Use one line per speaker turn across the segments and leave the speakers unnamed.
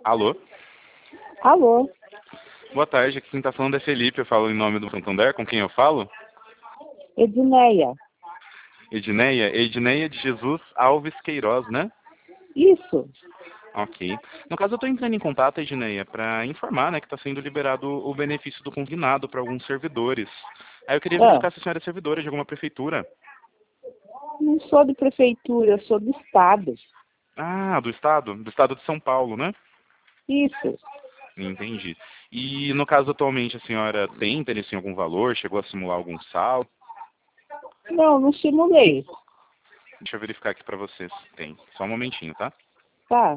Alô?
Alô,
Boa tarde, aqui quem está falando é Felipe, eu falo em nome do Santander, com quem eu falo?
Edneia.
Edneia de Jesus Alves Queiroz, né?
Isso.
Ok. No caso, eu estou entrando em contato, Edneia, para informar, né, que está sendo liberado o benefício do consignado para alguns servidores. Aí eu queria
Ah,
verificar se a senhora é servidora de alguma prefeitura.
não sou de prefeitura, eu sou do estado.
Ah, do estado? Do estado de São Paulo, né?
Isso.
Entendi. E no caso, atualmente, a senhora tem interesse em algum valor? Chegou a simular algum saldo?
Não, não simulei.
Deixa eu verificar aqui para vocês. Tem. Só um momentinho, tá?
Tá.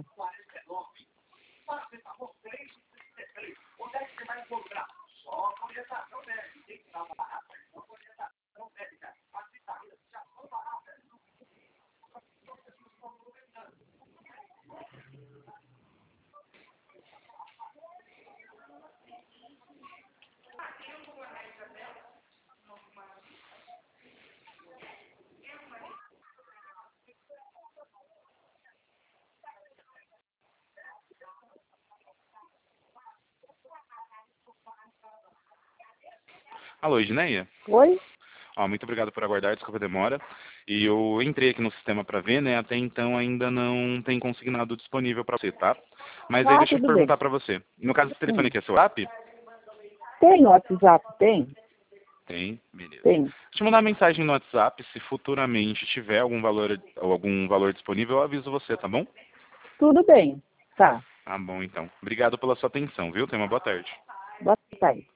Alô, Edneia?
Oi?
Ó, muito obrigado por aguardar, desculpa a demora. E eu entrei aqui no sistema para ver, né? Até então ainda não tem consignado disponível para você, tá? Mas aí
Ah,
deixa eu
tudo bem.
perguntar para você. No caso, esse telefone
Hum.
aqui é seu app?
Tem no WhatsApp? Tem?
Tem, beleza.
Tem.
Deixa eu mandar uma mensagem no WhatsApp, se futuramente tiver algum valor ou algum valor disponível, eu aviso você, tá bom?
Tudo bem. Tá.
Tá bom, então. Obrigado pela sua atenção, viu? Tenha uma boa tarde.
Boa tarde.